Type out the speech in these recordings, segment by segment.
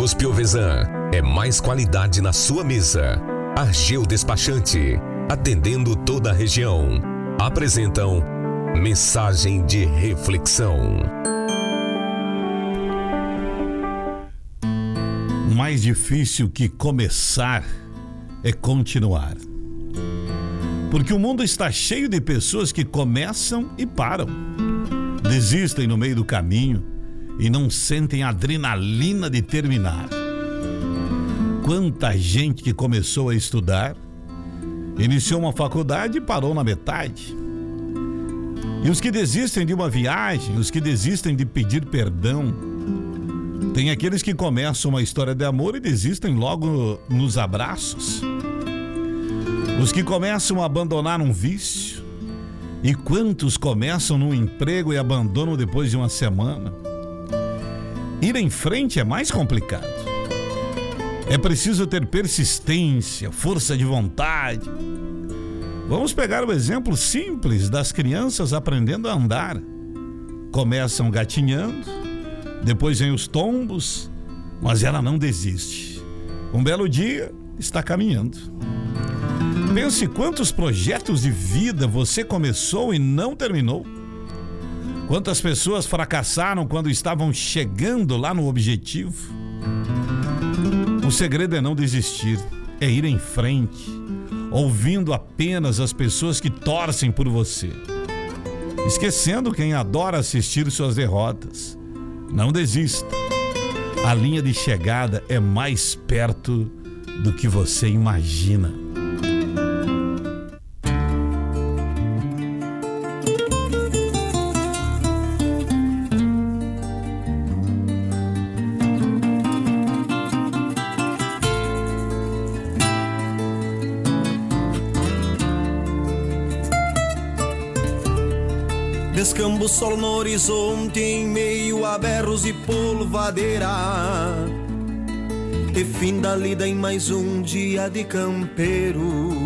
Frangos Piovesan é mais qualidade na sua mesa. Argeu Despachante, atendendo toda a região. Apresentam Mensagem de Reflexão. Mais difícil que começar é continuar. Porque o mundo está cheio de pessoas que começam e param. Desistem no meio do caminho e não sentem a adrenalina de terminar. Quanta gente que começou a estudar, iniciou uma faculdade e parou na metade. E os que desistem de uma viagem, os que desistem de pedir perdão. Tem aqueles que começam uma história de amor e desistem logo nos abraços. Os que começam a abandonar um vício. E quantos começam num emprego e abandonam depois de uma semana? Ir em frente é mais complicado. É preciso ter persistência, força de vontade. Vamos pegar o exemplo simples das crianças aprendendo a andar. Começam gatinhando, depois vem os tombos, mas ela não desiste. Um belo dia, está caminhando. Pense quantos projetos de vida você começou e não terminou. Quantas pessoas fracassaram quando estavam chegando lá no objetivo. O segredo é não desistir, é ir em frente, ouvindo apenas as pessoas que torcem por você. Esquecendo quem adora assistir suas derrotas. Não desista. A linha de chegada é mais perto do que você imagina. Descamba o sol no horizonte em meio a berros e polvadeira. E fim da lida em mais um dia de campeiro.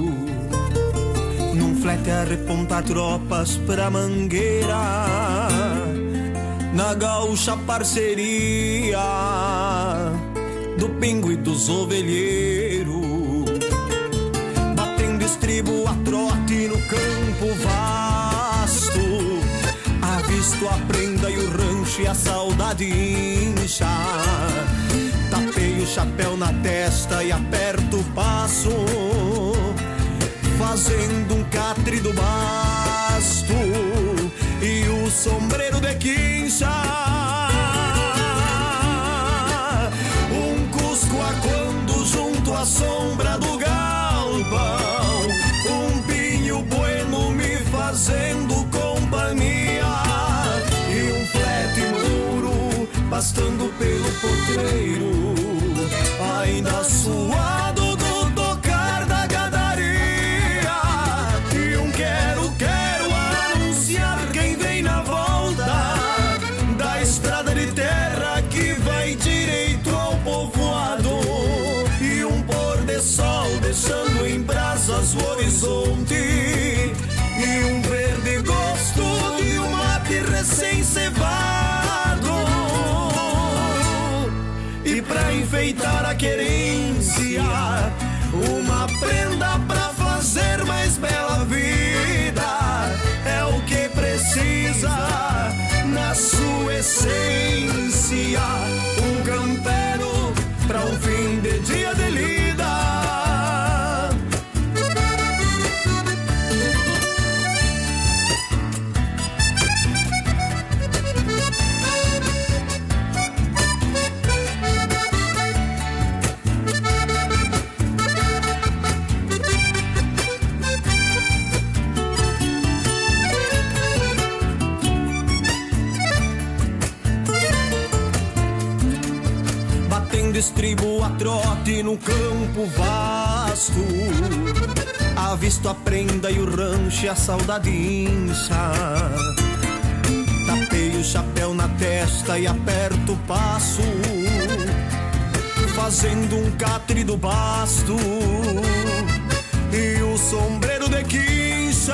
Num flete a repontar tropas pra mangueira. Na gaúcha parceria do pingo e dos ovelheiros. Batendo estribo a trote no campo vasto. Avisto a prenda e o rancho e a saudade incha. Tapei o chapéu na testa e aperto o passo, fazendo um catre do basto e o sombreiro de quincha. Um cusco aquando junto à sombra do galpão. Um pinho bueno me fazendo companhia. Pastando pelo potreiro, ainda suado do tocar da gadaria. E um quero anunciar quem vem na volta da estrada de terra que vai direito ao povoado. E um pôr de sol deixando em brasas o horizonte. E um verde gosto de um mate recém-cevado. E pra enfeitar a querência, uma prenda pra fazer mais bela vida. É o que precisa na sua essência. Um campero pra um fim de dia de lida. Estribo a trote no campo vasto. Avisto a prenda e o rancho e a saudade incha. Tapei o chapéu na testa e aperto o passo, fazendo um catre do basto e o sombreiro de quincha.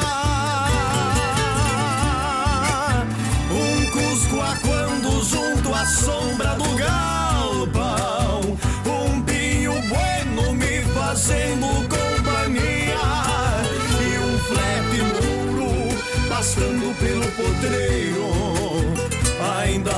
Um cusco aquando junto à sombra do galpão.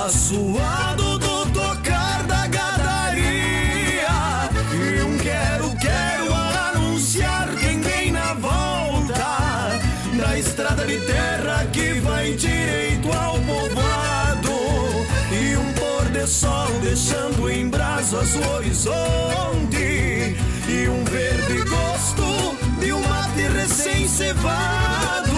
Tá suado do tocar da gadaria. E um quero anunciar quem vem na volta da estrada de terra que vai direito ao povoado. E um pôr de sol deixando em brasas o horizonte. E um verde gosto de um mate recém-cevado.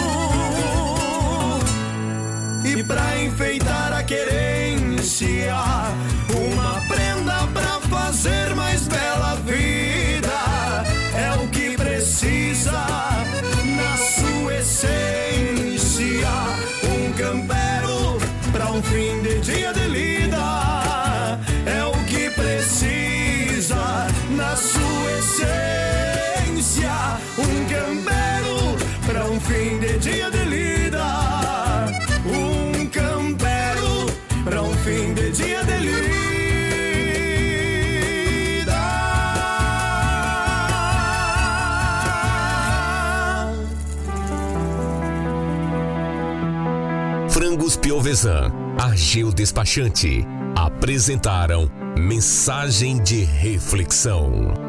E pra enfeitar a querência, uma prenda pra fazer mais bela vida. É o que precisa na sua essência. Um campero pra um fim de dia de lida. É o que precisa na sua essência. Um campero pra um fim de dia de lida. Um campero pra um fim de dia de lida. Frangos Piovesan, Ageu Despachante, apresentaram Mensagem de Reflexão.